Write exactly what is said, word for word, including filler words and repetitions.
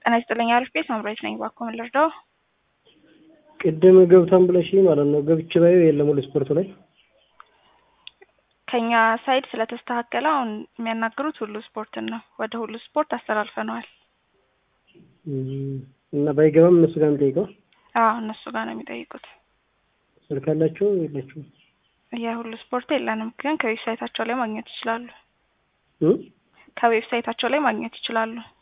ጤና ይስጥልኝ አሪፍ ቤት ማምራት ነኝ ባኮ መልርዳው ቅድም ገብታን ብለሽኝ ማለት ነው ገብቼ ባየው የለም ሁሉ ስፖርት ላይ ከኛ ሳይድ ስለተስተካከለ አሁን የሚያናግሩት ሁሉ ስፖርት ነው ወደ ሁሉ ስፖርት አስተላልፈናል እና ባይገባም እነሱ ጋር እንጠይቀው አዎ እነሱ ጋር ነው የሚጠይቁት ስልካላችሁ የላችሁ ያ ሁሉ ስፖርት የለንም ግን ከዌብሳይታቸው ላይ ማግኘት ይችላሉ እ ከዌብሳይታቸው ላይ ማግኘት ይችላሉ